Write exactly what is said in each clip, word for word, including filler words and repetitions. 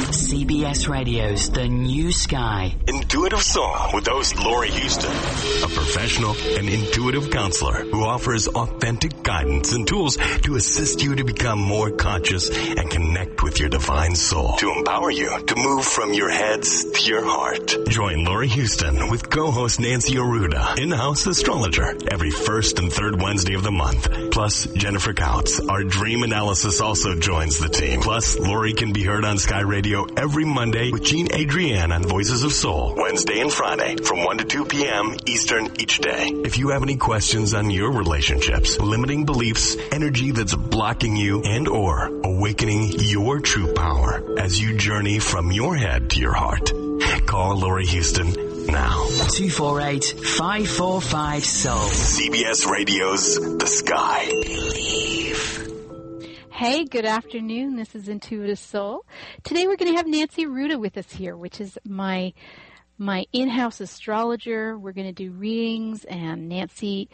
C B S Radio's The New Sky. Intuitive Soul with host Lori Houston, a professional and intuitive counselor who offers authentic guidance and tools to assist you to become more conscious and connect with your divine soul, to empower you to move from your heads to your heart. Join Lori Houston with co-host Nancy Arruda, in-house astrologer, every first and third Wednesday of the month. Plus, Jennifer Couts, our dream analysis, also joins the team. Plus, Lori can be heard on Sky Radio every Monday with Jean Adrienne on Voices of Soul, Wednesday and Friday from one to two p.m. Eastern each day. If you have any questions on your relationships, limiting beliefs, energy that's blocking you, and or awakening your true power as you journey from your head to your heart, call Lori Houston now. two four eight, five four five, soul. C B S Radio's The Sky. Believe. Hey, good afternoon. This is Intuitive Soul. Today we're going to have Nancy Arruda with us here, which is my my in-house astrologer. We're going to do readings, and Nancy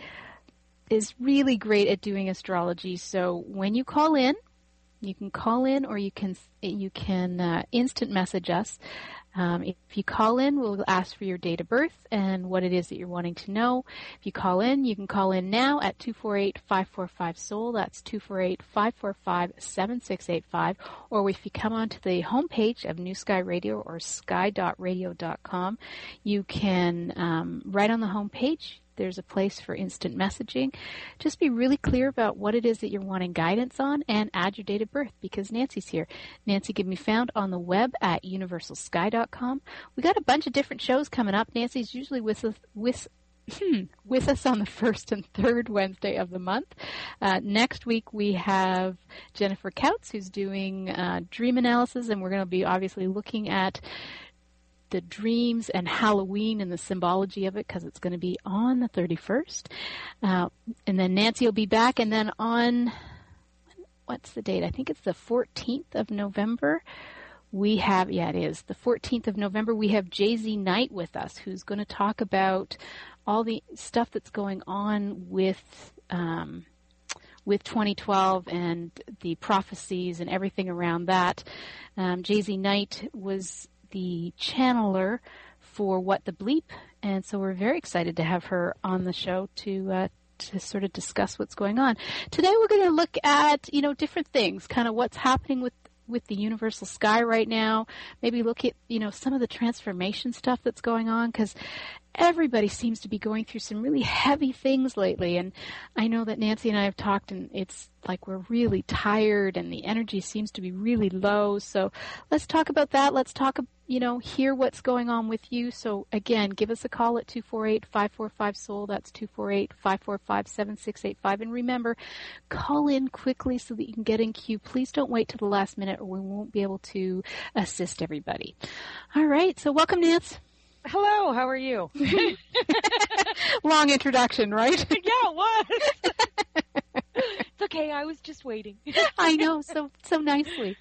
is really great at doing astrology. So when you call in, you can call in, or you can you can uh, instant message us. Um, if you call in, we'll ask for your date of birth and what it is that you're wanting to know. If you call in, you can call in now at two four eight, five four five, soul. That's two four eight, five four five, seven six eight five. Or if you come onto the homepage of New Sky Radio or sky dot radio dot com, you can, um, right on the homepage, there's a place for instant messaging. Just be really clear about what it is that you're wanting guidance on, and add your date of birth, because Nancy's here. Nancy can be found on the web at universal sky dot com. We got a bunch of different shows coming up. Nancy's usually with us, with, hmm, with us on the first and third Wednesday of the month. Uh, next week we have Jennifer Couts, who's doing uh, dream analysis, and we're going to be obviously looking at the dreams and Halloween and the symbology of it, because it's going to be on the thirty-first. Uh, and then Nancy will be back, and then on, what's the date? I think it's the fourteenth of November. We have, yeah, it is, the fourteenth of November, we have Jay-Z Knight with us, who's going to talk about all the stuff that's going on with um, with twenty twelve and the prophecies and everything around that. Um, Jay-Z Knight was the channeler for What the Bleep, and so we're very excited to have her on the show to uh, to sort of discuss what's going on. Today we're going to look at, you know, different things, kind of what's happening with with the universal sky right now. Maybe look at, you know, some of the transformation stuff that's going on, because everybody seems to be going through some really heavy things lately. And I know that Nancy and I have talked, and it's like we're really tired and the energy seems to be really low. So let's talk about that. Let's talk, you know, hear what's going on with you. So again, give us a call at two four eight, five four five, soul. That's two four eight, five four five, seven six eight five. And remember, call in quickly so that you can get in queue. Please don't wait till the last minute, or we won't be able to assist everybody. All right. So welcome, Nance. Hello, how are you? Long introduction, right? Yeah, it was. It's okay, I was just waiting. I know, so so nicely.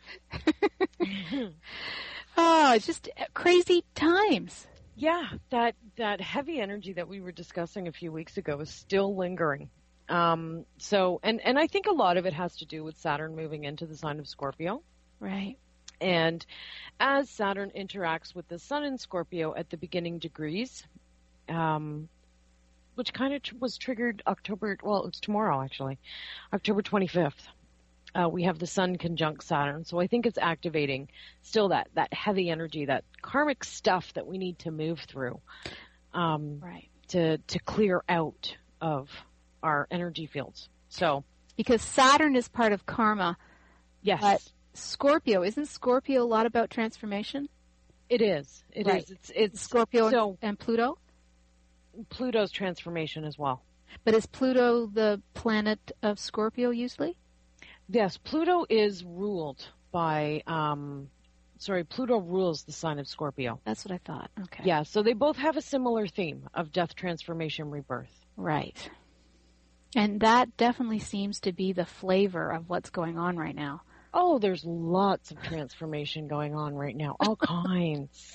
Oh, it's just crazy times. Yeah, that that heavy energy that we were discussing a few weeks ago is still lingering. Um, so, and, and I think a lot of it has to do with Saturn moving into the sign of Scorpio. Right. And as Saturn interacts with the Sun in Scorpio at the beginning degrees, um, which kind of tr- was triggered October, well, it's tomorrow actually, October twenty-fifth, uh, we have the Sun conjunct Saturn. So I think it's activating still that, that heavy energy, that karmic stuff that we need to move through, um, right. to, to clear out of our energy fields. So, because Saturn is part of karma. Yes. But Scorpio, isn't Scorpio a lot about transformation? It is. It right. is. It's, it's Scorpio so, and Pluto? Pluto's transformation as well. But is Pluto the planet of Scorpio usually? Yes, Pluto is ruled by, um, sorry, Pluto rules the sign of Scorpio. That's what I thought. Okay. Yeah, so they both have a similar theme of death, transformation, rebirth. Right. And that definitely seems to be the flavor of what's going on right now. Oh, there's lots of transformation going on right now. All kinds.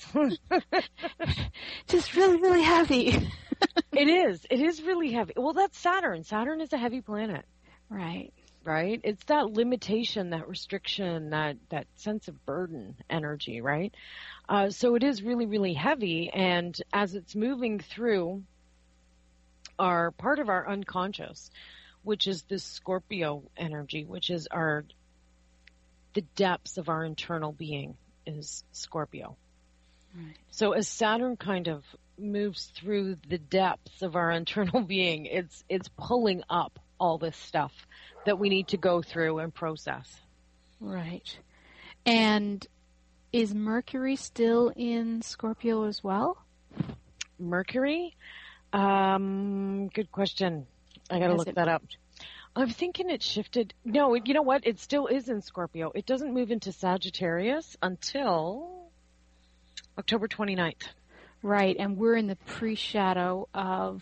Just really, really heavy. It is. It is really heavy. Well, that's Saturn. Saturn is a heavy planet. Right. right? It's that limitation, that restriction, that, that sense of burden energy, right? Uh, so it is really, really heavy. And as it's moving through our part of our unconscious, which is this Scorpio energy, which is our, the depths of our internal being is Scorpio. Right. So as Saturn kind of moves through the depths of our internal being, it's it's pulling up all this stuff that we need to go through and process. Right. And is Mercury still in Scorpio as well? Mercury? Um, good question. I got to look that up. I'm thinking it shifted. No, you know what? It still is in Scorpio. It doesn't move into Sagittarius until October twenty-ninth. Right, and we're in the pre-shadow of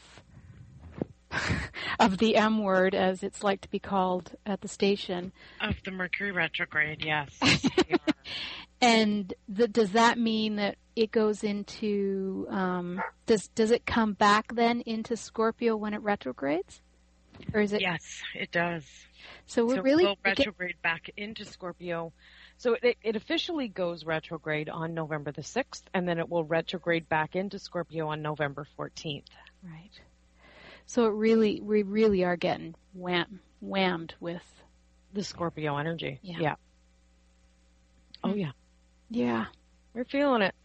of the M word, as it's like to be called at the station. Of the Mercury retrograde, yes. And the, does that mean that it goes into, um, does does it come back then into Scorpio when it retrogrades? Or is it? Yes, it does. So we're so really... we'll retrograde get... back into Scorpio. So it, it officially goes retrograde on November the sixth, and then it will retrograde back into Scorpio on November fourteenth. Right. So it really, we really are getting wham, whammed with the Scorpio energy. Yeah. yeah. Oh, yeah. Yeah. We're feeling it.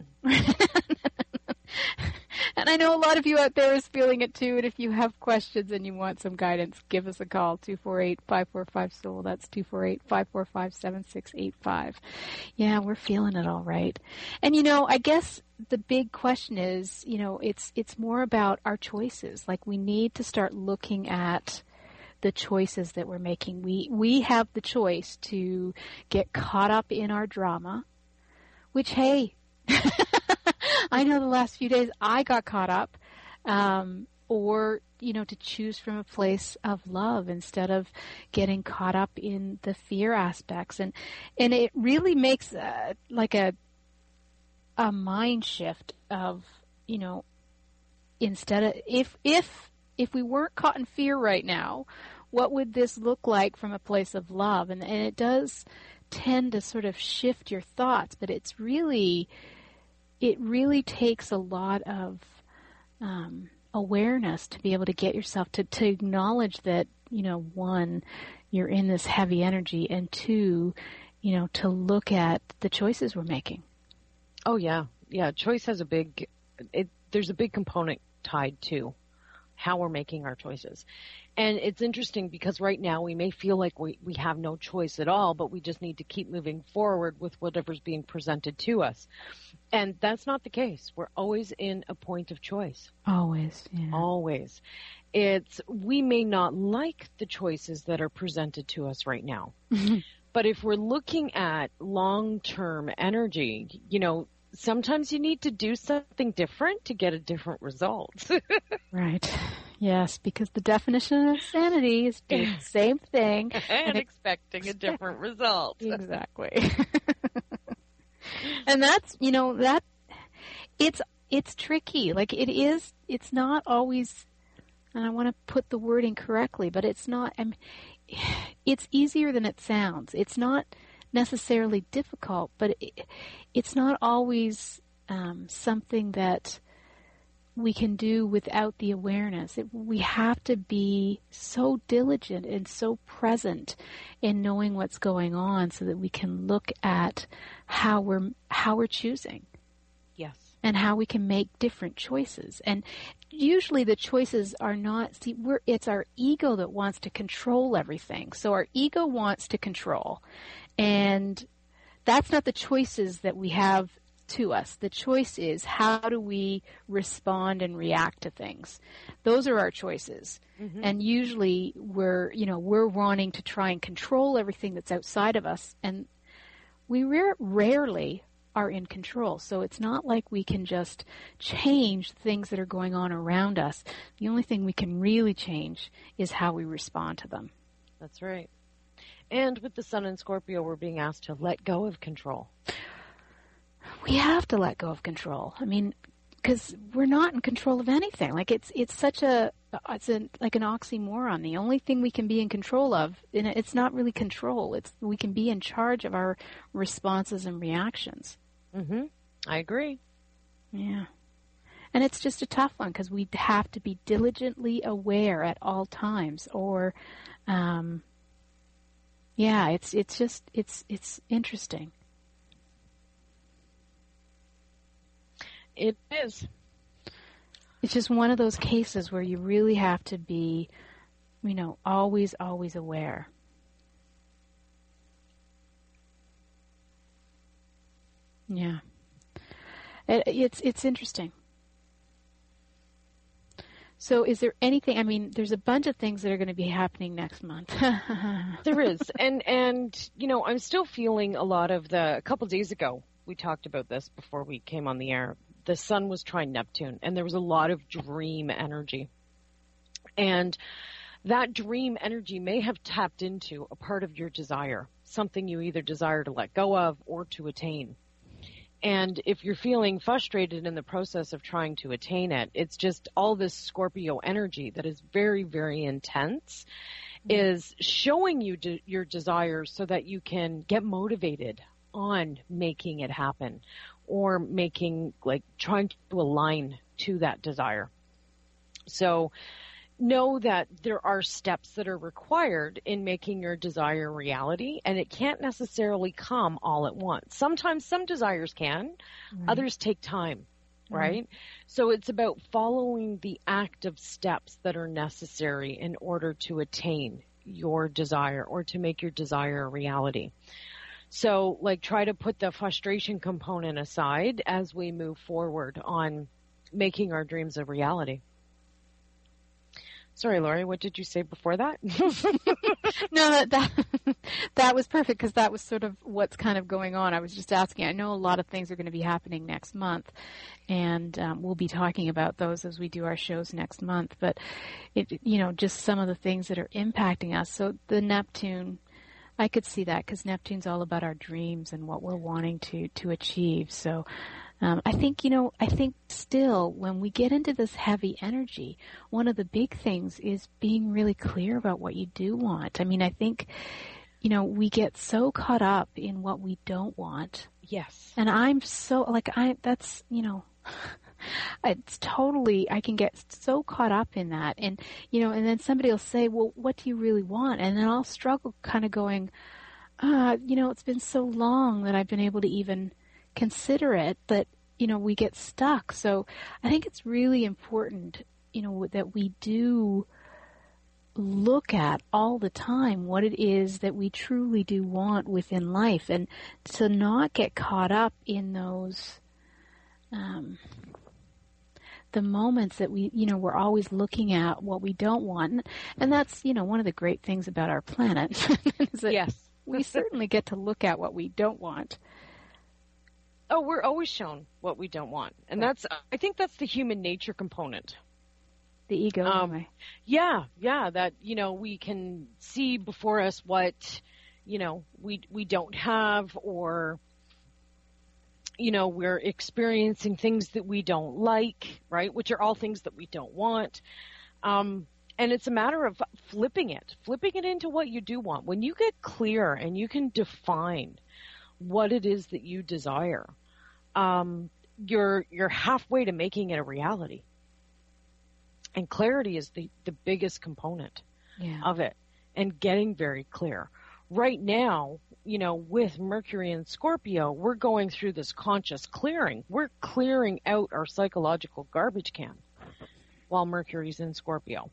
And I know a lot of you out there is feeling it too. And if you have questions and you want some guidance, give us a call, two four eight, five four five, S O U L. That's two four eight, five four five, seven six eight five. Yeah, we're feeling it all right. And, you know, I guess the big question is, you know, it's it's more about our choices. Like, we need to start looking at the choices that we're making. We we have the choice to get caught up in our drama, which, hey, I know the last few days I got caught up, um, or, you know, to choose from a place of love instead of getting caught up in the fear aspects. And, and it really makes a, like a, a mind shift of, you know, instead of, if, if, if we weren't caught in fear right now, what would this look like from a place of love? And, and it does tend to sort of shift your thoughts, but it's really, it really takes a lot of um, awareness to be able to get yourself to, to acknowledge that, you know, one, you're in this heavy energy, and two, you know, to look at the choices we're making. Oh, yeah. Yeah, choice has a big, it, there's a big component tied to how we're making our choices. And it's interesting because right now we may feel like we, we have no choice at all, but we just need to keep moving forward with whatever's being presented to us. And that's not the case. We're always in a point of choice. Always. Yeah. Always. It's, we may not like the choices that are presented to us right now. But if we're looking at long-term energy, you know, sometimes you need to do something different to get a different result. Right. Yes, because the definition of sanity is doing the same thing. and, and expecting a different result. Exactly. And that's, you know, that, it's, it's tricky. Like, it is, it's not always, and I want to put the wording correctly, but it's not, I mean, it's easier than it sounds. It's not necessarily difficult, but it, it's not always um, something that we can do without the awareness. It, we have to be so diligent and so present in knowing what's going on so that we can look at how we're how we're choosing. Yes. And how we can make different choices. And usually the choices are not, see, we're, it's our ego that wants to control everything. So our ego wants to control. And that's not the choices that we have to us. The choice is, how do we respond and react to things? Those are our choices. Mm-hmm. And usually we're, you know, we're wanting to try and control everything that's outside of us. And we rare, rarely are in control. So it's not like we can just change things that are going on around us. The only thing we can really change is how we respond to them. That's right. And with the Sun in Scorpio, we're being asked to let go of control. We have to let go of control. I mean, because we're not in control of anything. Like, it's it's such a it's a, like an oxymoron. The only thing we can be in control of, and it's not really control. It's we can be in charge of our responses and reactions. Mm-hmm. I agree. Yeah. And it's just a tough one because we have to be diligently aware at all times, or, um, yeah, it's it's just it's it's interesting. It is. It's just one of those cases where you really have to be, you know, always always aware. Yeah. It, it's it's interesting. So is there anything, I mean, there's a bunch of things that are going to be happening next month. There is. And, and, you know, I'm still feeling a lot of the, a couple days ago, we talked about this before we came on the air. The sun was trine Neptune, and there was a lot of dream energy. And that dream energy may have tapped into a part of your desire, something you either desire to let go of or to attain. And if you're feeling frustrated in the process of trying to attain it, it's just all this Scorpio energy that is very, very intense mm-hmm. is showing you de- your desires so that you can get motivated on making it happen or making, like, trying to align to that desire. So know that there are steps that are required in making your desire reality, and it can't necessarily come all at once. Sometimes some desires can, right. Others take time, right? right? So it's about following the active steps that are necessary in order to attain your desire or to make your desire a reality. So, like, try to put the frustration component aside as we move forward on making our dreams a reality. Sorry, Lori, what did you say before that? No, that that, that was perfect because that was sort of what's kind of going on. I was just asking. I know a lot of things are going to be happening next month, and um, we'll be talking about those as we do our shows next month. But, it, you know, just some of the things that are impacting us. So the Neptune, I could see that because Neptune's all about our dreams and what we're wanting to, to achieve. So Um, I think, you know, I think still when we get into this heavy energy, one of the big things is being really clear about what you do want. I mean, I think, you know, we get so caught up in what we don't want. Yes. And I'm so, like, I, that's, you know, it's totally, I can get so caught up in that. And, you know, and then somebody will say, well, what do you really want? And then I'll struggle kind of going, uh, you know, it's been so long that I've been able to even consider it that, you know, we get stuck. So I think it's really important, you know, that we do look at all the time what it is that we truly do want within life, and to not get caught up in those, um, the moments that we, you know, we're always looking at what we don't want. And that's, you know, one of the great things about our planet is that yes. we certainly get to look at what we don't want. Oh, we're always shown what we don't want. And right. that's, I think that's the human nature component. The ego. Um, anyway. Yeah, yeah, that, you know, we can see before us what, you know, we, we don't have, or, you know, we're experiencing things that we don't like, right? Which are all things that we don't want. Um, and it's a matter of flipping it, flipping it into what you do want. When you get clear and you can define what it is that you desire, um, you're you're halfway to making it a reality. And clarity is the, the biggest component yeah. of it, and getting very clear. Right now, you know, with Mercury and Scorpio, we're going through this conscious clearing. We're clearing out our psychological garbage can while Mercury's in Scorpio.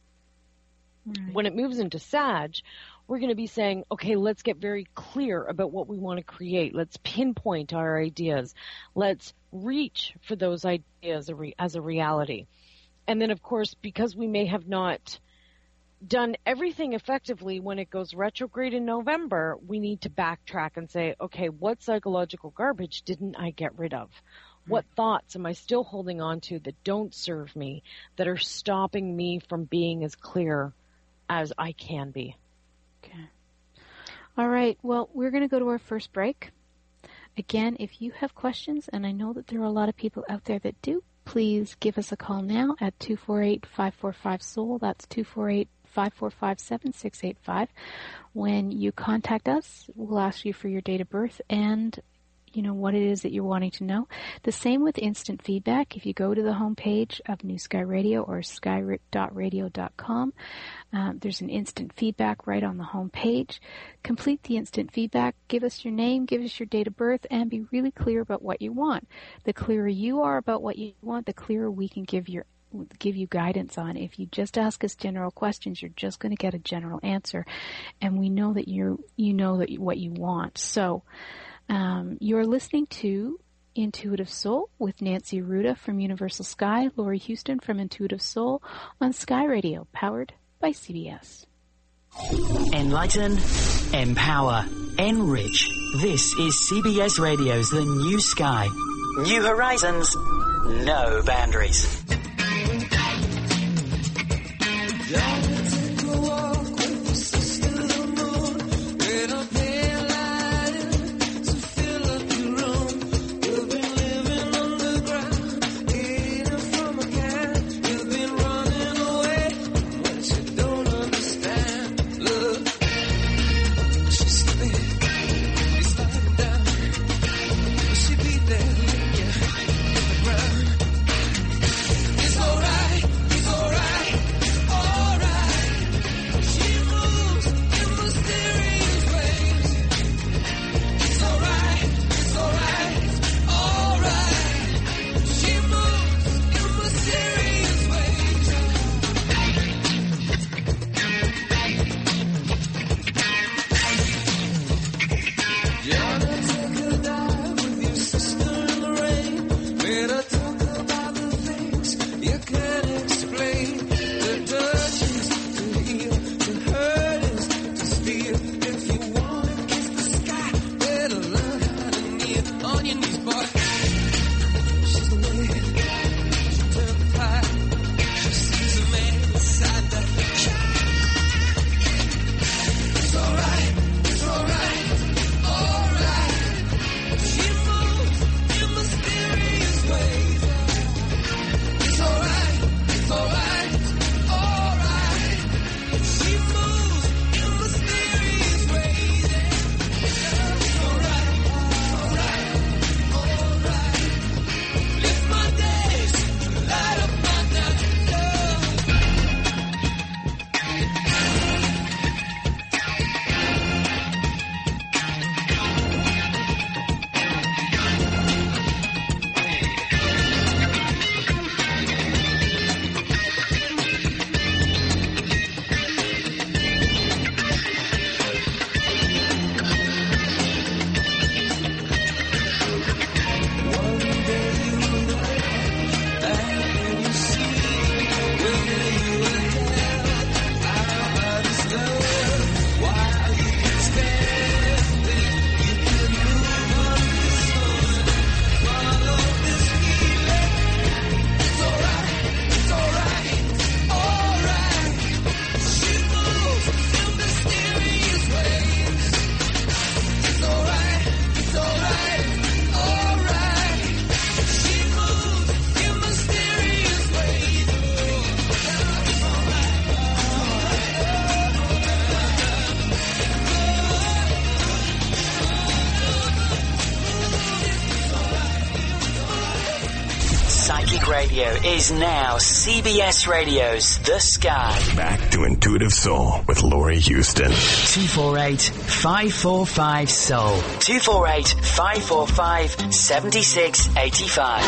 Right. When it moves into Sag, we're going to be saying, okay, let's get very clear about what we want to create. Let's pinpoint our ideas. Let's reach for those ideas as a reality. And then, of course, because we may have not done everything effectively when it goes retrograde in November, we need to backtrack and say, okay, what psychological garbage didn't I get rid of? What thoughts am I still holding on to that don't serve me, that are stopping me from being as clear as I can be? Okay. All right. Well, we're going to go to our first break. Again, if you have questions, and I know that there are a lot of people out there that do, please give us a call now at two four eight, five four five, S O U L. That's two four eight, five four five, seven six eight five. When you contact us, we'll ask you for your date of birth and you know, what it is that you're wanting to know. The same with instant feedback. If you go to the homepage of New Sky Radio or sky dot radio dot com, um, there's an instant feedback right on the homepage. Complete the instant feedback. Give us your name, give us your date of birth, and be really clear about what you want. The clearer you are about what you want, the clearer we can give your give you guidance on. If you just ask us general questions, you're just going to get a general answer, and we know that you're you know that you, what you want. So. Um, you're listening to Intuitive Soul with Nancy Ruda from Universal Sky, Laurie Houston from Intuitive Soul on Sky Radio, powered by C B S. Enlighten, empower, enrich. This is C B S Radio's The New Sky. New horizons, no boundaries. Radio is now C B S Radio's The Sky. Back to Intuitive Soul with Laurie Houston. two four eight, five four five, S O U L. two four eight, five four five, seven six eight five.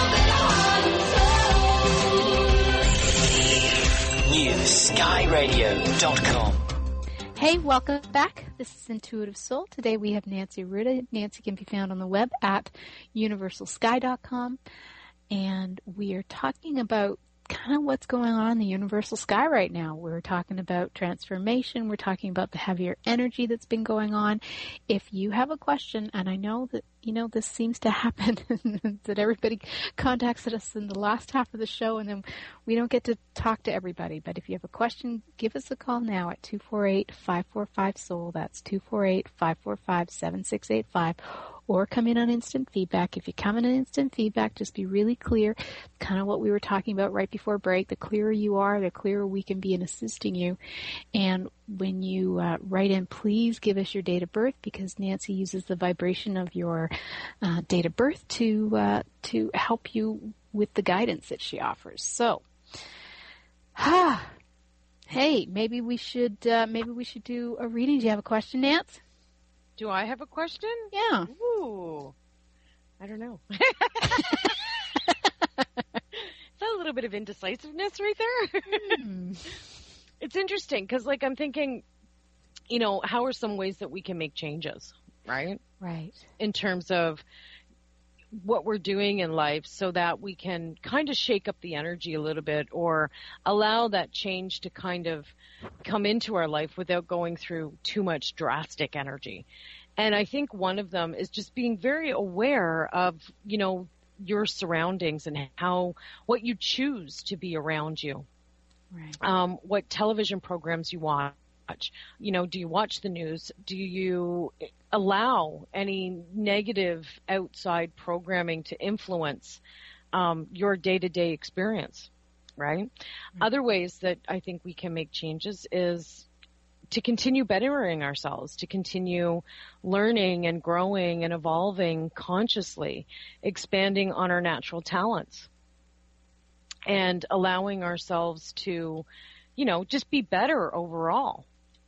new sky radio dot com. Hey, welcome back. This is Intuitive Soul. Today we have Nancy Ruda. Nancy can be found on the web at universal sky dot com. And we are talking about kind of what's going on in the universal sky right now. We're talking about transformation. We're talking about the heavier energy that's been going on. If you have a question, and I know that, you know, this seems to happen, that everybody contacts us in the last half of the show, and then we don't get to talk to everybody. But if you have a question, give us a call now at two four eight, five four five, S O U L. That's two four eight, five four five, seven six eight five. or come in on instant feedback. If you come in on instant feedback, just be really clear, kind of what we were talking about right before break. The clearer you are, the clearer we can be in assisting you. And when you uh, write in, please give us your date of birth, because Nancy uses the vibration of your uh, date of birth to uh, to help you with the guidance that she offers. So, ah, hey, maybe we should uh, maybe we should do a reading. Do you have a question, Nance? Do I have a question? Yeah. Ooh, I don't know. Is that a little bit of indecisiveness right there? Mm. It's interesting because, like, I'm thinking, you know, how are some ways that we can make changes, right? Right. In terms of what we're doing in life so that we can kind of shake up the energy a little bit or allow that change to kind of come into our life without going through too much drastic energy. And I think one of them is just being very aware of, you know, your surroundings and how, what you choose to be around you. Right. Um, what television programs you watch. You know, do you watch the news? Do you allow any negative outside programming to influence um, your day-to-day experience, right? Mm-hmm. Other ways that I think we can make changes is to continue bettering ourselves, to continue learning and growing and evolving consciously, expanding on our natural talents, and allowing ourselves to, you know, just be better overall.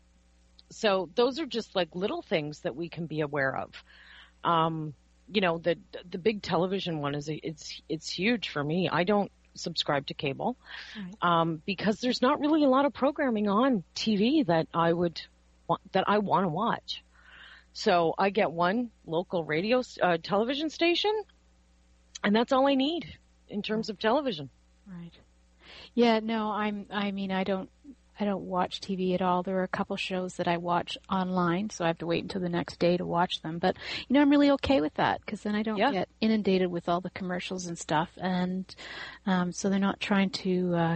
So those are just like little things that we can be aware of. Um, you know, the the big television one is it's it's huge for me. I don't subscribe to cable right. um, because there's not really a lot of programming on T V that I would want, that I want to watch. So I get one local radio uh, television station, and that's all I need in terms of television. Right. Yeah. No. I'm. I mean, I don't. I don't watch T V at all. There are a couple shows that I watch online, so I have to wait until the next day to watch them. But, you know, I'm really okay with that because then I don't yeah. get inundated with all the commercials and stuff. And um, so they're not trying to, uh,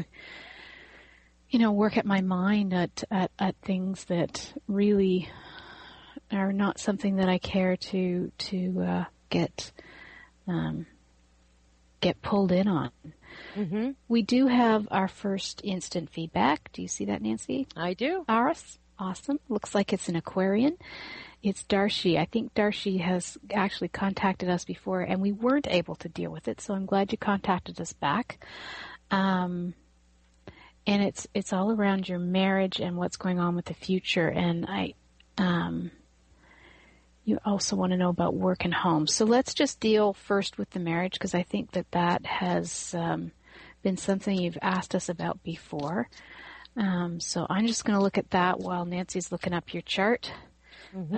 you know, work at my mind at, at, at things that really are not something that I care to to uh, get um, get pulled in on. Mm-hmm. We do have our first instant feedback. Do you see that, Nancy? I do. Aris, awesome. Looks like it's an Aquarian. It's Darshi. I think Darshi has actually contacted us before, and we weren't able to deal with it, so I'm glad you contacted us back. Um, and it's it's all around your marriage and what's going on with the future. And I, um, you also want to know about work and home. So let's just deal first with the marriage, because I think that that has um, been something you've asked us about before. Um, so I'm just going to look at that while Nancy's looking up your chart. Mm-hmm. Uh,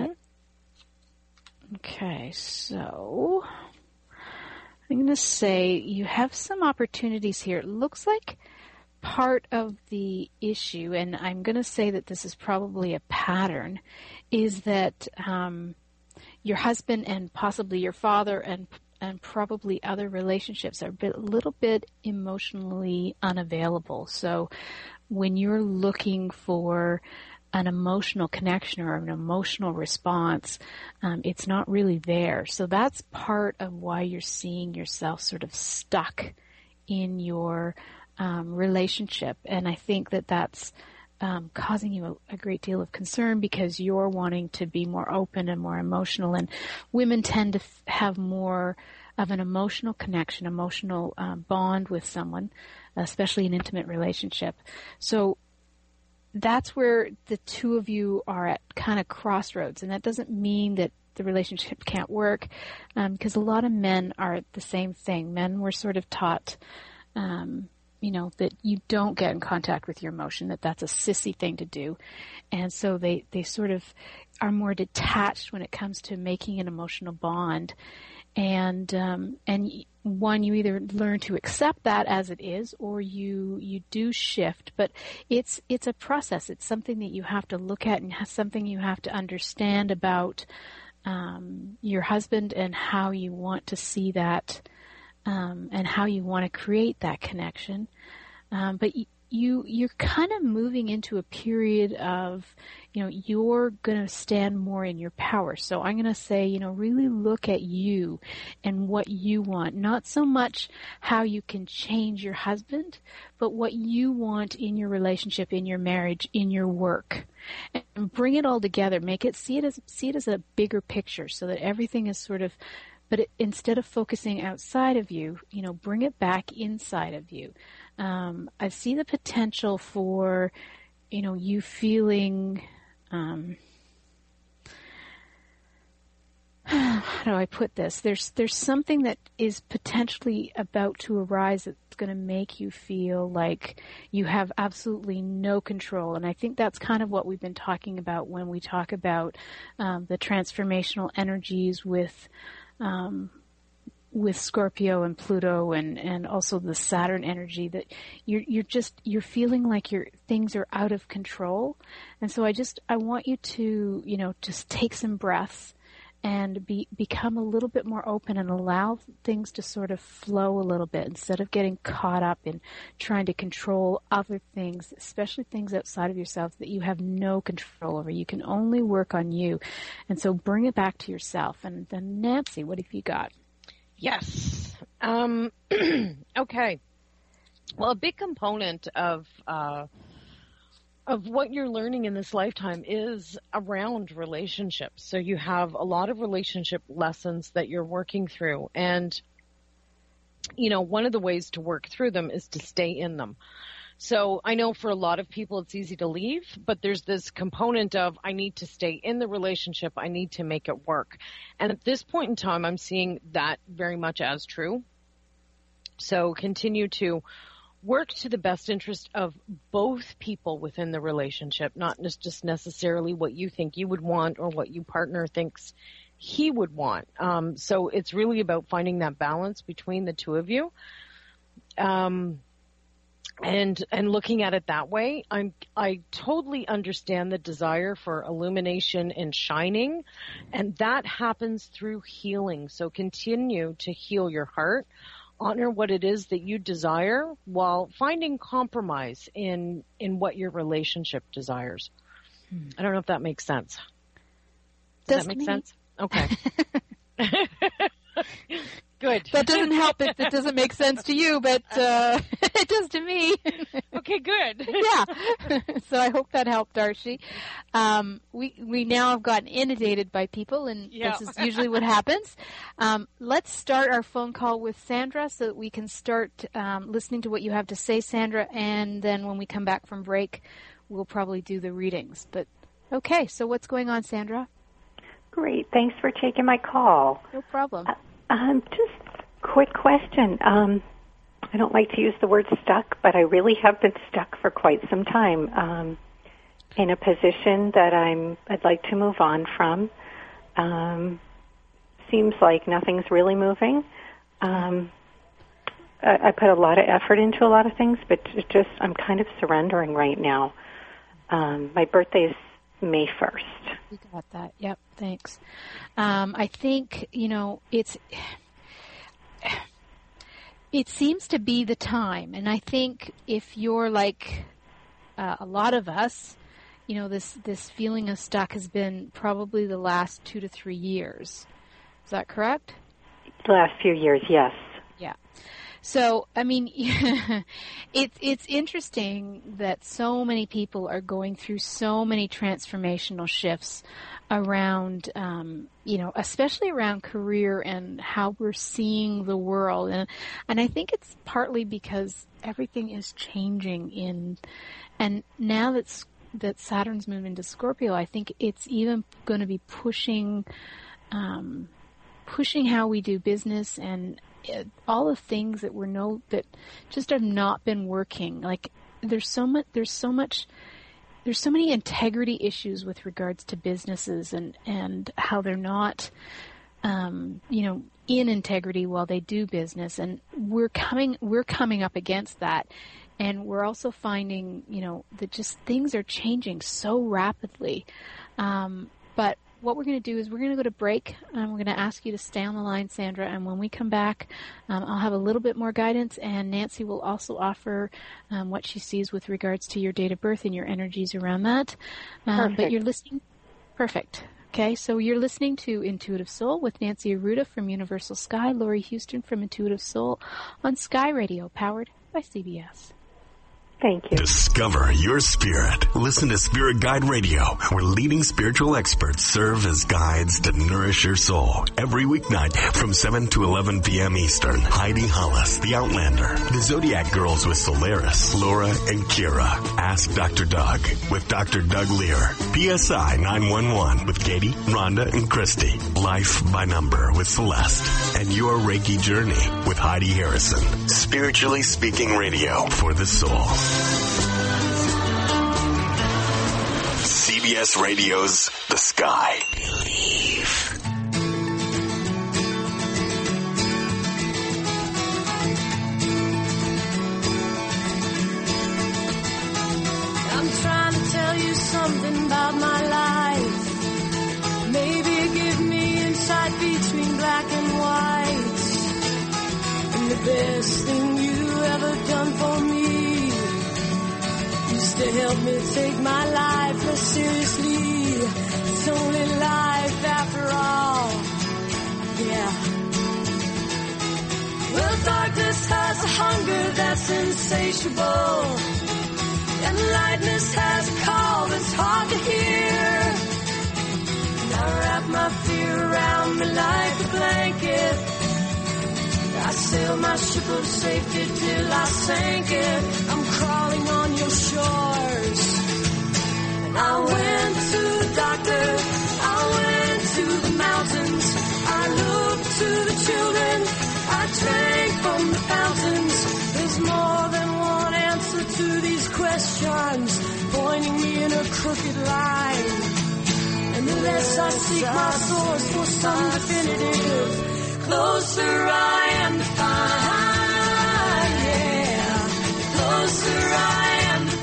okay, so I'm going to say you have some opportunities here. It looks like part of the issue, and I'm going to say that this is probably a pattern, is that um, your husband and possibly your father and and probably other relationships are a bit, little bit emotionally unavailable. So when you're looking for an emotional connection or an emotional response, um, it's not really there. So that's part of why you're seeing yourself sort of stuck in your um, relationship. And I think that that's um, causing you a, a great deal of concern because you're wanting to be more open and more emotional. And women tend to f- have more of an emotional connection, emotional uh, bond with someone, especially an intimate relationship. So that's where the two of you are at kind of crossroads. And that doesn't mean that the relationship can't work, um, because a lot of men are the same thing. Men were sort of taught, um, you know, that you don't get in contact with your emotion, that that's a sissy thing to do. And so they, they sort of are more detached when it comes to making an emotional bond. And, um, and one, you either learn to accept that as it is, or you, you do shift, but it's, it's a process. It's something that you have to look at and something you have to understand about, um, your husband and how you want to see that, um, and how you want to create that connection. Um, but you, you're kind of moving into a period of, you know, you're going to stand more in your power. So I'm going to say, you know, really look at you and what you want. Not so much how you can change your husband, but what you want in your relationship, in your marriage, in your work. And bring it all together. Make it, see it as, see it as a bigger picture so that everything is sort of, but it, instead of focusing outside of you, you know, bring it back inside of you. Um, I see the potential for, you know, you feeling, um, how do I put this? There's there's something that is potentially about to arise that's going to make you feel like you have absolutely no control. And I think that's kind of what we've been talking about when we talk about um, the transformational energies with um, with Scorpio and Pluto and, and also the Saturn energy, that you're you're just you're feeling like your things are out of control. And so I just I want you to, you know, just take some breaths and be, become a little bit more open and allow things to sort of flow a little bit instead of getting caught up in trying to control other things, especially things outside of yourself that you have no control over. You can only work on you. And so bring it back to yourself. And then Nancy, what have you got? Yes. Um, okay. Well, a big component of uh, of what you're learning in this lifetime is around relationships. So you have a lot of relationship lessons that you're working through. And, you know, one of the ways to work through them is to stay in them. So I know for a lot of people it's easy to leave, but there's this component of I need to stay in the relationship. I need to make it work. And at this point in time, I'm seeing that very much as true. So continue to work to the best interest of both people within the relationship, not just necessarily what you think you would want or what your partner thinks he would want. Um, so it's really about finding that balance between the two of you. Um, And and looking at it that way, I'm I totally understand the desire for illumination and shining, and that happens through healing. So continue to heal your heart, honor what it is that you desire, while finding compromise in in what your relationship desires. Hmm. I don't know if that makes sense. Does, Does that make me? sense? Okay. Good. That doesn't help if it doesn't make sense to you, but uh, it does to me. Okay, good. Yeah. So I hope that helped, Darcy. Um, we we now have gotten inundated by people, and yeah. This is usually what happens. Um, let's start our phone call with Sandra so that we can start um, listening to what you have to say, Sandra, and then when we come back from break, we'll probably do the readings. But okay, so what's going on, Sandra? Great. Thanks for taking my call. No problem. Uh, Um, just quick question. Um, I don't like to use the word stuck, but I really have been stuck for quite some time um, in a position that I'm. I'd like to move on from. Um, seems like nothing's really moving. Um, I, I put a lot of effort into a lot of things, but it just I'm kind of surrendering right now. Um, my birthday is May first. You got that. Yep. Thanks. Um, I think, you know, it's, it seems to be the time. And I think if you're like uh, a lot of us, you know, this, this feeling of stuck has been probably the last two to three years. Is that correct? The last few years, yes. Yeah. So, I mean, it's it's interesting that so many people are going through so many transformational shifts around, um, you know, especially around career and how we're seeing the world. And and I think it's partly because everything is changing in, and now that's, that Saturn's moving into Scorpio, I think it's even going to be pushing, um, pushing how we do business and all the things that were no that just have not been working. Like there's so much there's so much there's so many integrity issues with regards to businesses and and how they're not um you know in integrity while they do business, and we're coming we're coming up against that. And we're also finding, you know, that just things are changing so rapidly. Um but what we're going to do is we're going to go to break. Um, we're going to ask you to stay on the line, Sandra, and when we come back, um, I'll have a little bit more guidance, and Nancy will also offer um, what she sees with regards to your date of birth and your energies around that. Um, but you're listening. Perfect. Okay, so you're listening to Intuitive Soul with Nancy Arruda from Universal Sky, Laurie Houston from Intuitive Soul on Sky Radio, powered by C B S. Thank you. Discover your spirit. Listen to Spirit Guide Radio, where leading spiritual experts serve as guides to nourish your soul. Every weeknight from seven to eleven p.m. Eastern. Heidi Hollis, The Outlander. The Zodiac Girls with Solaris, Laura, and Kira. Ask Doctor Doug with Doctor Doug Lear. P S I nine one one with Katie, Rhonda, and Christy. Life by Number with Celeste. And Your Reiki Journey with Heidi Harrison. Spiritually Speaking Radio for the soul. C B S Radio's The Sky. Believe. I'm trying to tell you something about my life. Maybe give me insight between black and white. And the best thing you ever done for me to help me take my life less seriously. It's only life after all. Yeah. Well, darkness has a hunger that's insatiable, and lightness has a call that's hard to hear. And I wrap my fear around me like a blanket. I sail my ship of safety till I sank it. I'm crawling on your shores. And I went to the doctor. I went to the mountains. I looked to the children. I drank from the fountains. There's more than one answer to these questions, pointing me in a crooked line. And the less I seek my source for some definitive, closer I am to find, yeah. Closer I am to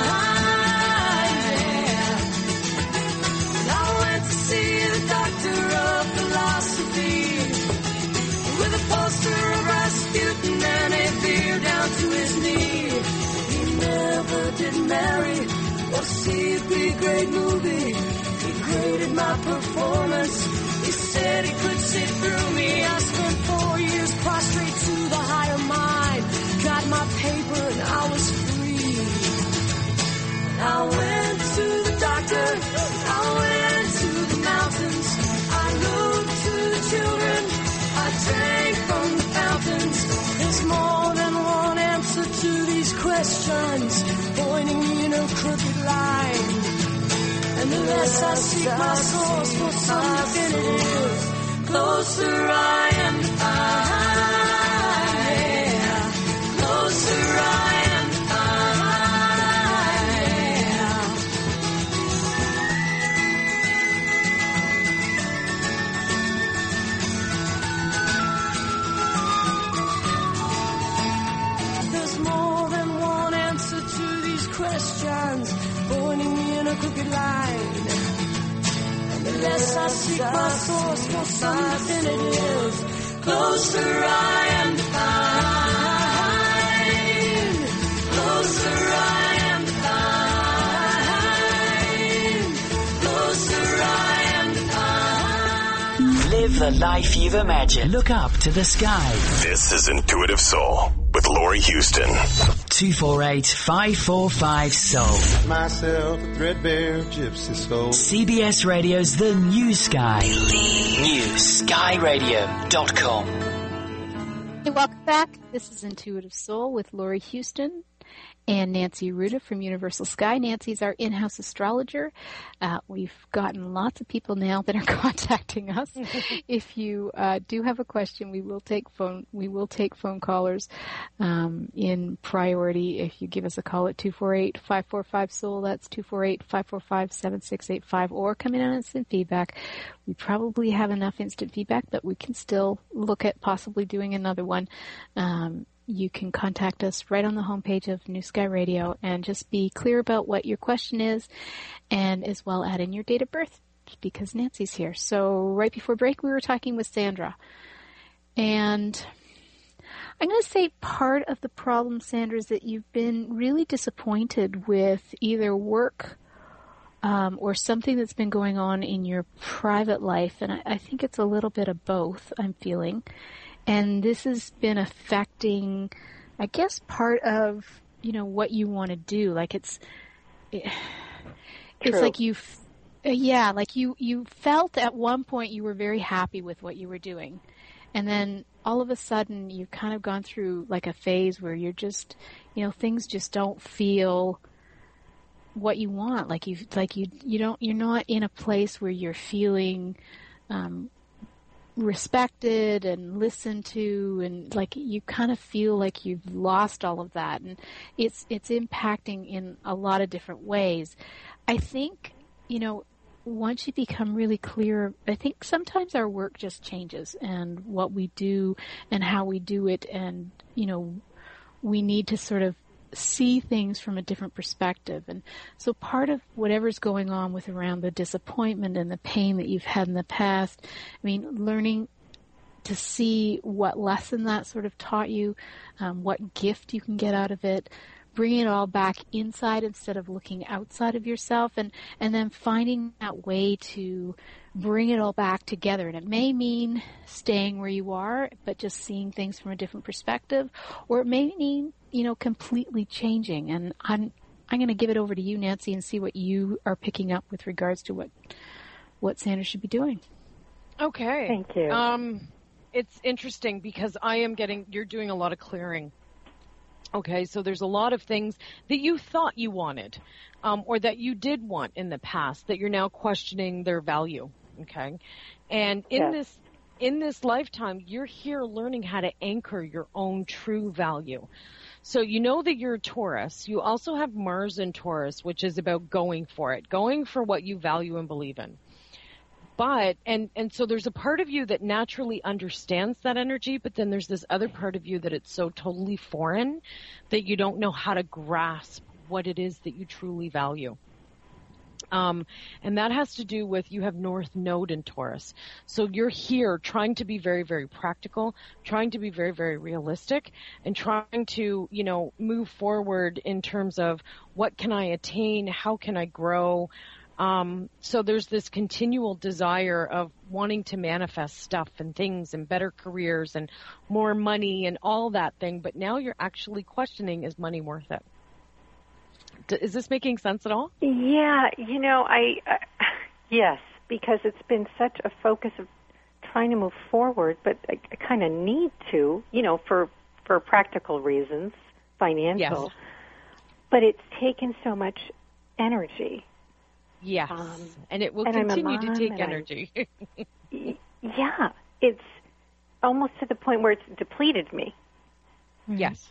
find, yeah. And I went to see the doctor of philosophy with a poster of Rasputin and a beer down to his knee. He never did marry or see a big great movie. He graded my performance. He said he could see through me. I spent four years prostrate to the higher mind. Got my paper and I was free. I went to the doctor. I went to the mountains. I looked to the children. I drank from the fountains. There's more than one answer to these questions, pointing me in a crooked line. And the less I seek my source for some definitive, closer I am to find, yeah. Closer I am to find. There's more than one answer to these questions, pointing me in a crooked line. And the less I seek my source for some definitive, closer I am to find. Closer I am to find. Closer I am to find. Live the life you've imagined. Look up to the sky. This is Intuitive Soul with Laurie Houston. two four eight, five four five, soul. Myself a threadbare gypsy soul. C B S Radio's The New Sky. New Sky Radio dot com. Hey, welcome back. This is Intuitive Soul with Laurie Houston and Nancy Arruda from Universal Sky. Nancy's our in-house astrologer. Uh, we've gotten lots of people now that are contacting us. If you uh, do have a question, we will take phone. We will take phone callers um, in priority. If you give us a call at two four eight, five four five, soul, that's two four eight, five four five, seven six eight five, or come in on instant feedback. We probably have enough instant feedback, but we can still look at possibly doing another one. Um, You can contact us right on the homepage of New Sky Radio and just be clear about what your question is, and as well add in your date of birth because Nancy's here. So right before break, we were talking with Sandra. And I'm going to say part of the problem, Sandra, is that you've been really disappointed with either work um, or something that's been going on in your private life. And I, I think it's a little bit of both, I'm feeling. And this has been affecting, I guess, part of, you know, what you want to do. Like it's, it, it's like you, yeah, like you, you felt at one point you were very happy with what you were doing. And then all of a sudden you've kind of gone through like a phase where you're just, you know, things just don't feel what you want. Like you, like you, you don't, you're not in a place where you're feeling, um, respected and listened to, and like you kind of feel like you've lost all of that, and it's it's impacting in a lot of different ways. I think, you know, once you become really clear, I think sometimes our work just changes, and what we do and how we do it, and you know, we need to sort of see things from a different perspective. And so part of whatever's going on with around the disappointment and the pain that you've had in the past, I mean, learning to see what lesson that sort of taught you, um, what gift you can get out of it, bringing it all back inside instead of looking outside of yourself, and, and then finding that way to bring it all back together. And it may mean staying where you are, but just seeing things from a different perspective, or it may mean, you know, completely changing. And I'm I'm going to give it over to you, Nancy, and see what you are picking up with regards to what what Sandra should be doing. Okay. Thank you. Um, it's interesting because I am getting, you're doing a lot of clearing. Okay, so there's a lot of things that you thought you wanted, um, or that you did want in the past that you're now questioning their value. Okay, and in Yes. this in this lifetime, you're here learning how to anchor your own true value. So you know that you're a Taurus. You also have Mars in Taurus, which is about going for it, going for what you value and believe in. But, and, and so there's a part of you that naturally understands that energy, but then there's this other part of you that it's so totally foreign that you don't know how to grasp what it is that you truly value. Um, and that has to do with, you have North Node in Taurus. So you're here trying to be very, very practical, trying to be very, very realistic, and trying to, you know, move forward in terms of what can I attain? How can I grow? Um, so there's this continual desire of wanting to manifest stuff and things and better careers and more money and all that thing. But now you're actually questioning, is money worth it? D- is this making sense at all? Yeah, you know, I, uh, yes, because it's been such a focus of trying to move forward, but I, I kind of need to, you know, for, for practical reasons, financial. Yes. But it's taken so much energy. Yes, Um, and it will and I'm a continue to mom, take and I- energy. Y- Yeah, it's almost to the point where it's depleted me. Yes.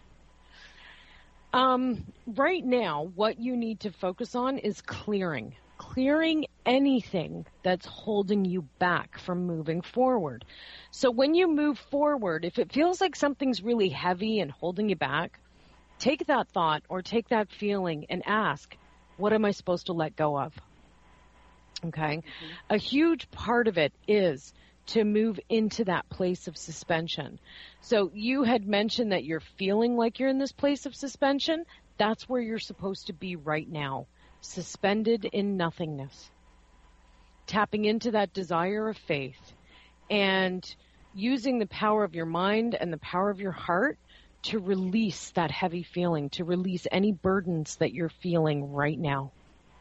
Um, right now, what you need to focus on is clearing. Clearing anything that's holding you back from moving forward. So when you move forward, if it feels like something's really heavy and holding you back, take that thought or take that feeling and ask, what am I supposed to let go of? Okay. Mm-hmm. A huge part of it is to move into that place of suspension. So you had mentioned that you're feeling like you're in this place of suspension. That's where you're supposed to be right now, suspended in nothingness, tapping into that desire of faith and using the power of your mind and the power of your heart to release that heavy feeling, to release any burdens that you're feeling right now.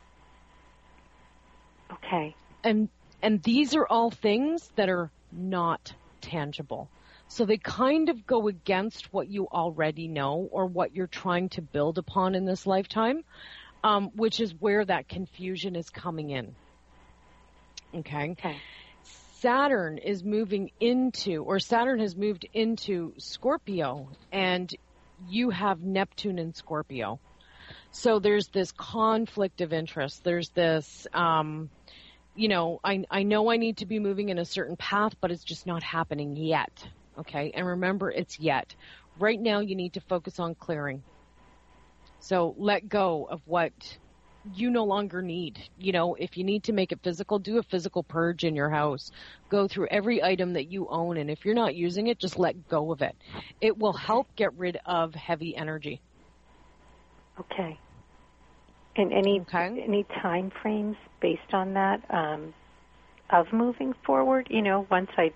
Okay. And and these are all things that are not tangible. So they kind of go against what you already know or what you're trying to build upon in this lifetime, um, which is where that confusion is coming in. Okay? Okay. Saturn is moving into, or Saturn has moved into Scorpio, and you have Neptune in Scorpio. So there's this conflict of interest. There's this, um, you know, I, I know I need to be moving in a certain path, but it's just not happening yet. Okay. And remember, it's yet. Right now, you need to focus on clearing. So let go of what you no longer need. You know, if you need to make it physical, do a physical purge in your house. Go through every item that you own, and if you're not using it, just let go of it. It will help get rid of heavy energy. Okay. And any Okay. any time frames based on that um, of moving forward? You know, once I,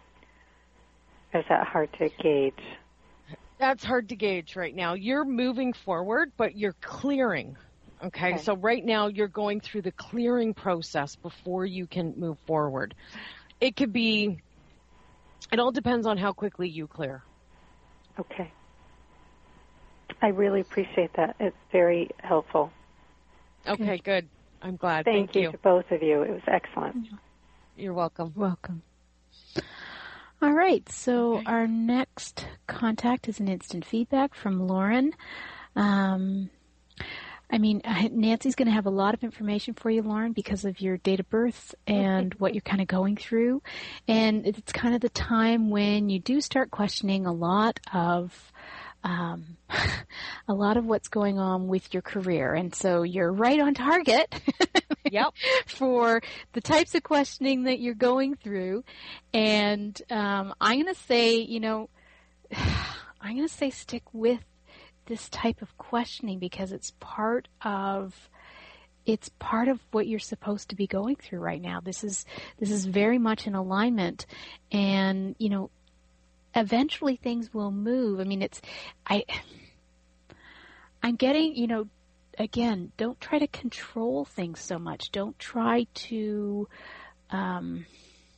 is that hard to gauge? That's hard to gauge right now. You're moving forward, but you're clearing. Okay? Okay. So right now you're going through the clearing process before you can move forward. It could be, it all depends on how quickly you clear. Okay. I really appreciate that. It's very helpful. Okay, good. I'm glad. Thank, Thank you you. to both of you. It was excellent. You're welcome. Welcome. All right, so our next contact is an instant feedback from Lauren. Um, I mean, Nancy's going to have a lot of information for you, Lauren, because of your date of birth and what you're kind of going through. And it's kind of the time when you do start questioning a lot of um, a lot of what's going on with your career. And so you're right on target. Yep. For the types of questioning that you're going through. And um, I'm going to say, you know, I'm going to say stick with this type of questioning because it's part of it's part of what you're supposed to be going through right now. This is this is very much in alignment, and you know, eventually things will move. I mean, it's I I'm getting, you know, again, don't try to control things so much. Don't try to, um,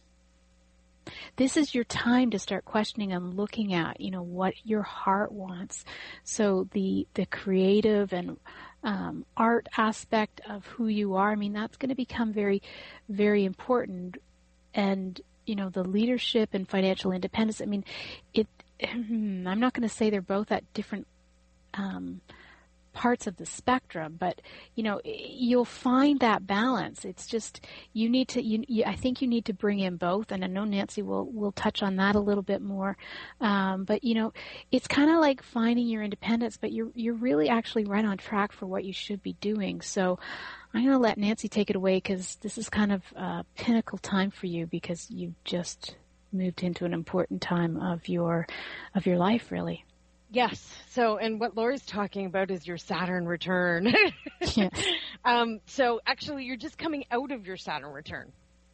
this is your time to start questioning and looking at, you know, what your heart wants. So the, the creative and, um, art aspect of who you are, I mean, that's going to become very, very important. And, you know, the leadership and financial independence, I mean, it, I'm not going to say they're both at different, um, parts of the spectrum, but you know, you'll find that balance. It's just you need to. You, you, I think you need to bring in both, and I know Nancy will will touch on that a little bit more. Um, but you know, it's kind of like finding your independence, but you're you're really actually right on track for what you should be doing. So I'm going to let Nancy take it away because this is kind of a pinnacle time for you because you've just moved into an important time of your of your life, really. Yes. So, and what Laura's talking about is your Saturn return. Yes. Um, so actually you're just coming out of your Saturn return.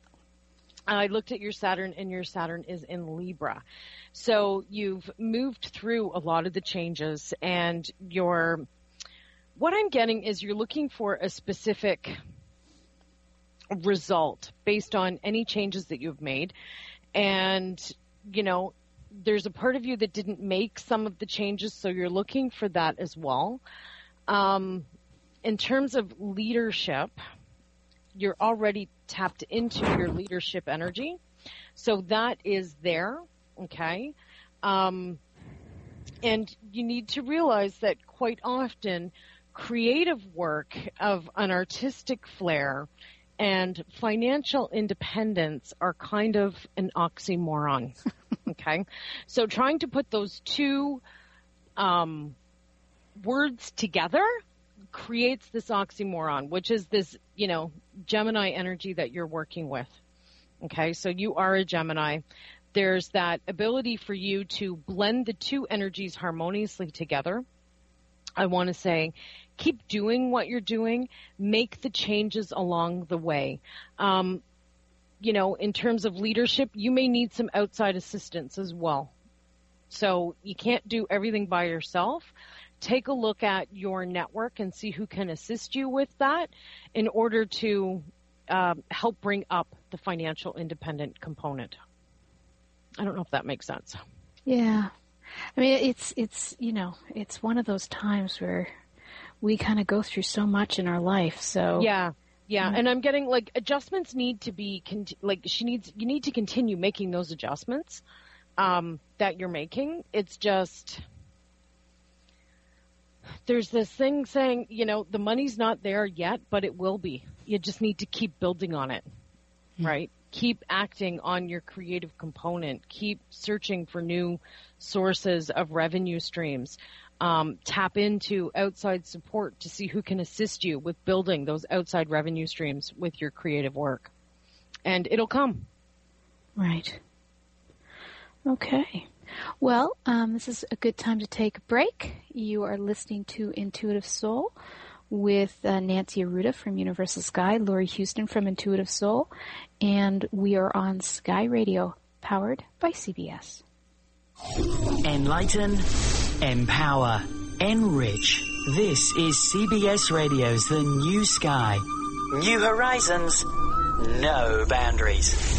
I looked at your Saturn and your Saturn is in Libra. So you've moved through a lot of the changes and your, what I'm getting is you're looking for a specific result based on any changes that you've made. And, you know, there's a part of you that didn't make some of the changes, so you're looking for that as well. Um, in terms of leadership, you're already tapped into your leadership energy, so that is there, okay? Um, and you need to realize that quite often creative work of an artistic flair and financial independence are kind of an oxymoron. Okay, so trying to put those two um, words together creates this oxymoron, which is this, you know, Gemini energy that you're working with. Okay, so you are a Gemini. There's that ability for you to blend the two energies harmoniously together. I want to say, keep doing what you're doing. Make the changes along the way. Um, you know, in terms of leadership, you may need some outside assistance as well. So you can't do everything by yourself. Take a look at your network and see who can assist you with that in order to um, help bring up the financial independent component. I don't know if that makes sense. Yeah. I mean, it's, it's, you know, it's one of those times where we kind of go through so much in our life. So yeah. Yeah, and I'm getting, like, adjustments need to be, conti- like, she needs, you need to continue making those adjustments um, that you're making. It's just, there's this thing saying, you know, the money's not there yet, but it will be. You just need to keep building on it, mm-hmm. right? Keep acting on your creative component. Keep searching for new sources of revenue streams. Um, tap into outside support to see who can assist you with building those outside revenue streams with your creative work. And it'll come. Right. Okay. Well, um, this is a good time to take a break. You are listening to Intuitive Soul with uh, Nancy Arruda from Universal Sky, Laurie Houston from Intuitive Soul, and we are on Sky Radio, powered by C B S. Enlighten, empower, enrich. This is C B S Radio's The New Sky. New horizons, no boundaries.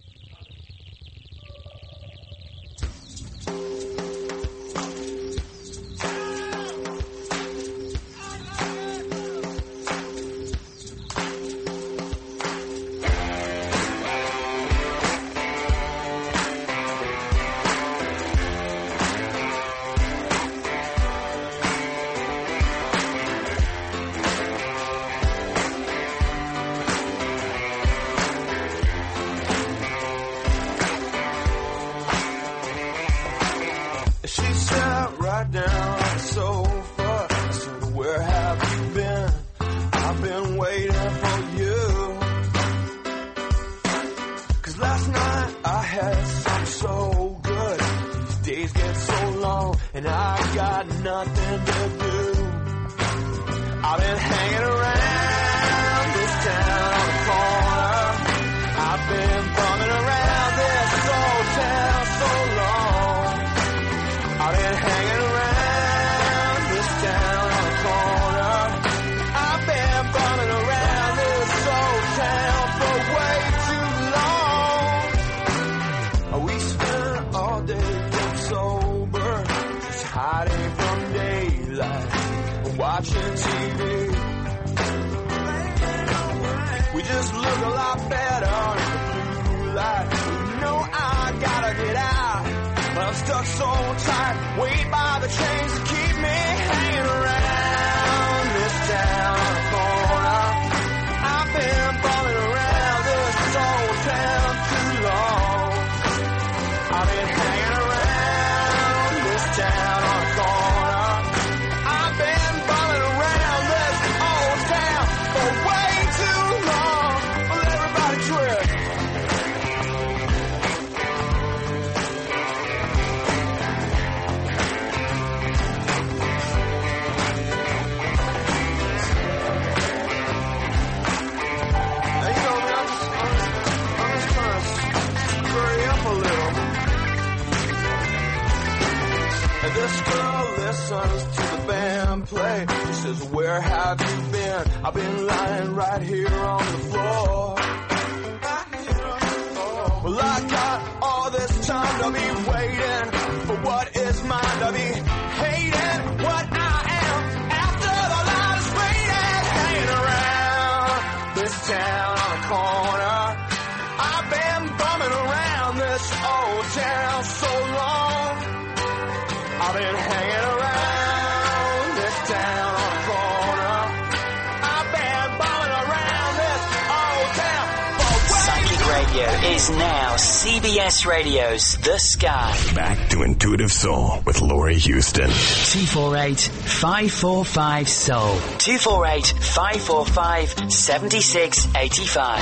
Is now C B S Radio's The Sky. Back to Intuitive Soul with Laurie Houston. two four eight, five four five, soul. two four eight, five four five, seven six eight five.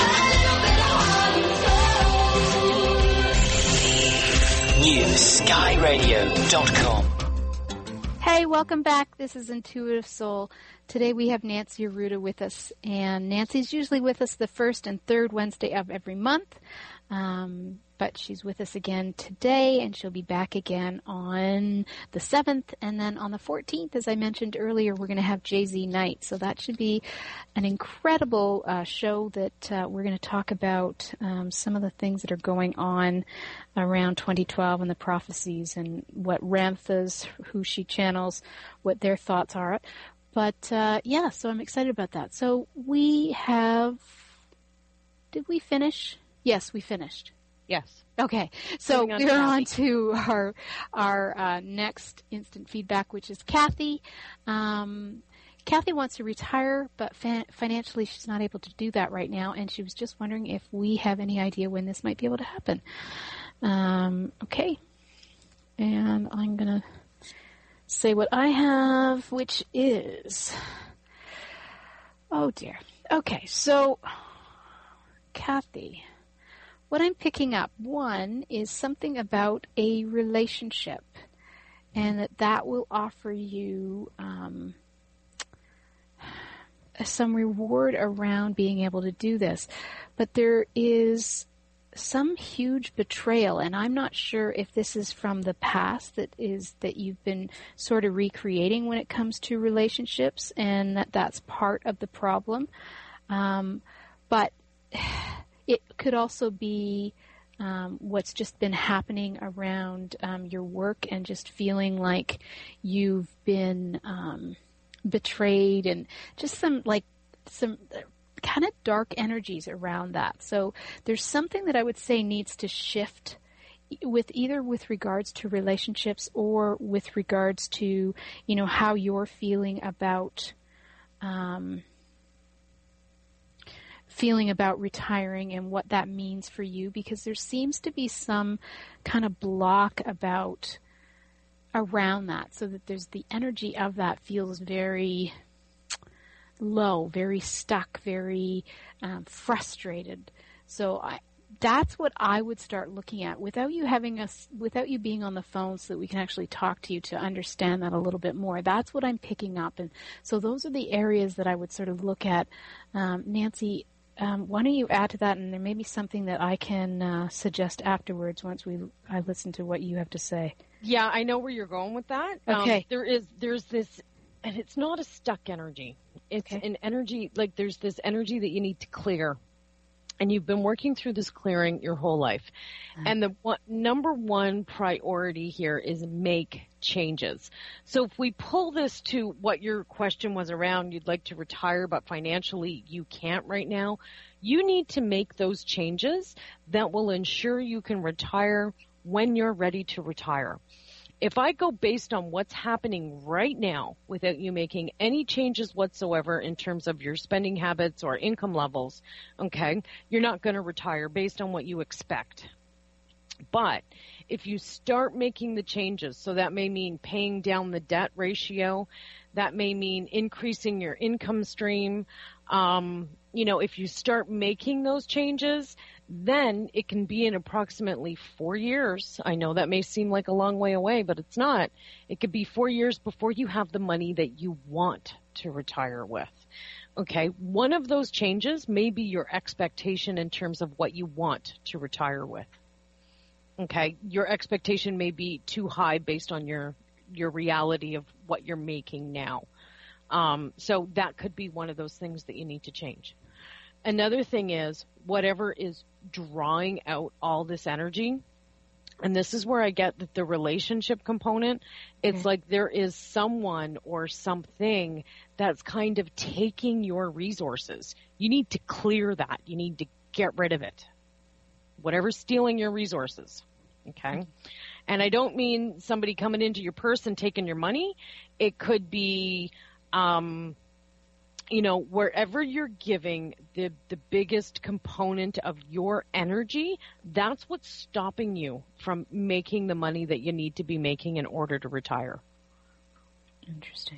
new sky radio dot com. Hey, welcome back. This is Intuitive Soul. Today we have Nancy Arruda with us, and Nancy's usually with us the first and third Wednesday of every month, um, but she's with us again today, and she'll be back again on the seventh, and then on the fourteenth, as I mentioned earlier, we're going to have Jay-Z Night, so that should be an incredible uh, show that uh, we're going to talk about um, some of the things that are going on around twenty twelve and the prophecies and what Ramtha's, who she channels, what their thoughts are. But, uh, yeah, so I'm excited about that. So we have, did we finish? Yes, we finished. Yes. Okay, so Moving on we're to on Kathy. to our our uh, next instant feedback, which is Kathy. Um, Kathy wants to retire, but fa- financially she's not able to do that right now, and she was just wondering if we have any idea when this might be able to happen. Um, okay, and I'm going to say what I have, which is, oh dear. Okay, so, Kathy, what I'm picking up, one, is something about a relationship, and that that will offer you um, some reward around being able to do this. But there is some huge betrayal, and I'm not sure if this is from the past that is that you've been sort of recreating when it comes to relationships, and that that's part of the problem. Um, but it could also be um, what's just been happening around um, your work, and just feeling like you've been um, betrayed, and just some like some kind of dark energies around that. So there's something that I would say needs to shift with either with regards to relationships or with regards to, you know, how you're feeling about um, feeling about retiring and what that means for you, because there seems to be some kind of block about around that, so that there's the energy of that feels very low, very stuck, very um, frustrated. So I, that's what I would start looking at without you having us, without you being on the phone, so that we can actually talk to you to understand that a little bit more. That's what I'm picking up, and so those are the areas that I would sort of look at. Um, Nancy, um, why don't you add to that, and there may be something that I can uh, suggest afterwards once we I listen to what you have to say. Yeah, I know where you're going with that. Okay. Um, there is there's this, and it's not a stuck energy. It's Okay. an energy, like there's this energy that you need to clear. And you've been working through this clearing your whole life. Mm-hmm. And the one, number one priority here is make changes. So if we pull this to what your question was around, you'd like to retire, but financially you can't right now, you need to make those changes that will ensure you can retire when you're ready to retire. If I go based on what's happening right now without you making any changes whatsoever in terms of your spending habits or income levels, okay, you're not going to retire based on what you expect. But if you start making the changes, so that may mean paying down the debt ratio, that may mean increasing your income stream, um, you know, if you start making those changes, then it can be in approximately four years. I know that may seem like a long way away, but it's not. It could be four years before you have the money that you want to retire with. Okay, one of those changes may be your expectation in terms of what you want to retire with. Okay, your expectation may be too high based on your your reality of what you're making now. Um, so that could be one of those things that you need to change. Another thing is whatever is drawing out all this energy, and this is where I get the, the relationship component. It's okay. Like there is someone or something that's kind of taking your resources. You need to clear that. You need to get rid of it. Whatever's stealing your resources. Okay. And I don't mean somebody coming into your purse and taking your money. It could be, um, you know, wherever you're giving the, the biggest component of your energy, that's what's stopping you from making the money that you need to be making in order to retire. Interesting.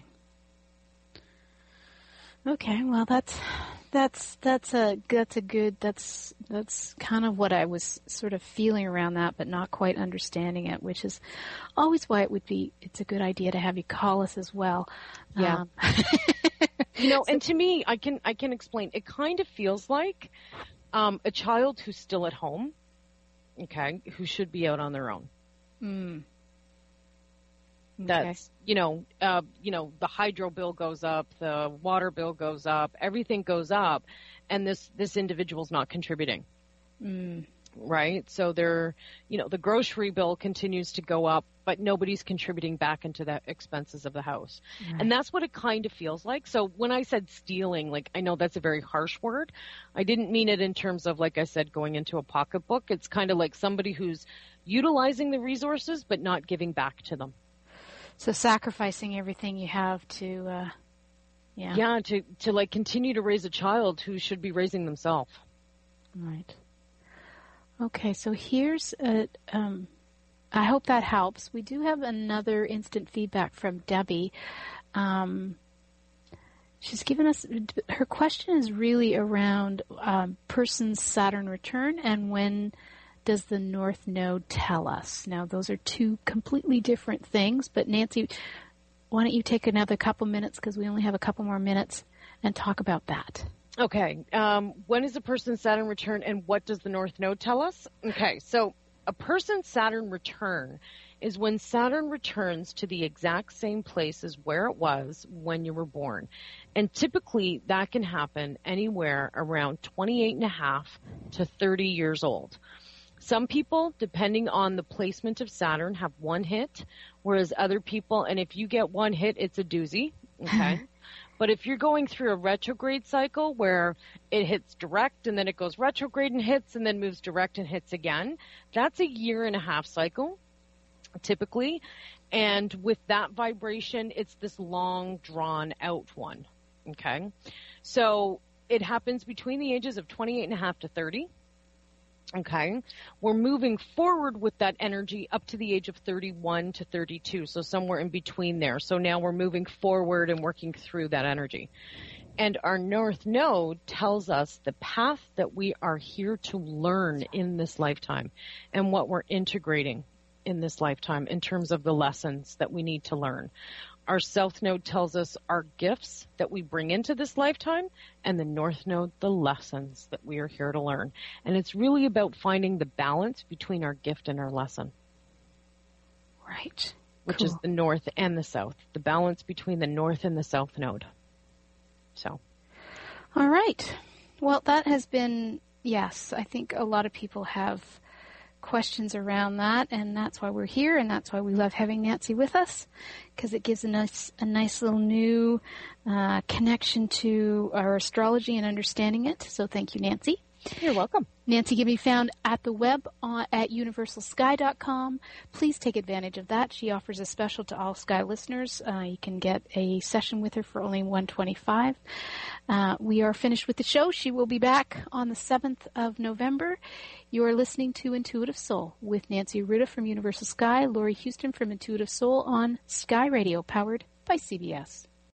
Okay, well that's that's that's a that's a good that's that's kind of what I was sort of feeling around that, but not quite understanding it, which is always why it would be it's a good idea to have you call us as well. Yeah. Um, you know, and to me, I can I can explain. It kind of feels like um, a child who's still at home, okay, who should be out on their own. Mm. That's, okay. you know, uh, you know, the hydro bill goes up, the water bill goes up, everything goes up, and this, this individual's not contributing. Mm. Right? So they're, you know, the grocery bill continues to go up, but nobody's contributing back into the expenses of the house. Right. And that's what it kind of feels like. So when I said stealing, like, I know that's a very harsh word. I didn't mean it in terms of, like I said, going into a pocketbook. It's kind of like somebody who's utilizing the resources, but not giving back to them. So sacrificing everything you have to, uh, yeah. Yeah, to, to like continue to raise a child who should be raising themselves. Right. Okay, so here's a, um, I hope that helps. We do have another instant feedback from Debbie. Um, she's given us, her question is really around um, person's Saturn return and when does the North Node tell us? Now, those are two completely different things, but Nancy, why don't you take another couple minutes, because we only have a couple more minutes, and talk about that. Okay. Um, when is a person's Saturn return and what does the North Node tell us? Okay, so a person's Saturn return is when Saturn returns to the exact same place as where it was when you were born. And typically that can happen anywhere around twenty-eight and a half to thirty years old. Some people, depending on the placement of Saturn, have one hit, whereas other people, and if you get one hit, it's a doozy, okay? But if you're going through a retrograde cycle where it hits direct and then it goes retrograde and hits and then moves direct and hits again, that's a year and a half cycle, typically. And with that vibration, it's this long, drawn-out one, okay? So it happens between the ages of twenty-eight and a half to thirty. Okay, we're moving forward with that energy up to the age of thirty-one to thirty-two, so somewhere in between there. So now we're moving forward and working through that energy. And our North Node tells us the path that we are here to learn in this lifetime and what we're integrating in this lifetime in terms of the lessons that we need to learn. Our South Node tells us our gifts that we bring into this lifetime, and the North Node, the lessons that we are here to learn. And it's really about finding the balance between our gift and our lesson. Right. Which Cool. is the North and the South, the balance between the North and the South Node. So. All right. Well, that has been, yes, I think a lot of people have questions around that, and that's why we're here, and that's why we love having Nancy with us, because it gives a nice, a nice little new uh, connection to our astrology and understanding it. So thank you, Nancy. You're welcome. Nancy can be found at the web on, at universal sky dot com. Please take advantage of that. She offers a special to all Sky listeners. Uh, you can get a session with her for only one hundred twenty-five dollars. Uh, we are finished with the show. She will be back on the seventh of November. You are listening to Intuitive Soul with Nancy Arruda from Universal Sky, Laurie Houston from Intuitive Soul on Sky Radio, powered by C B S.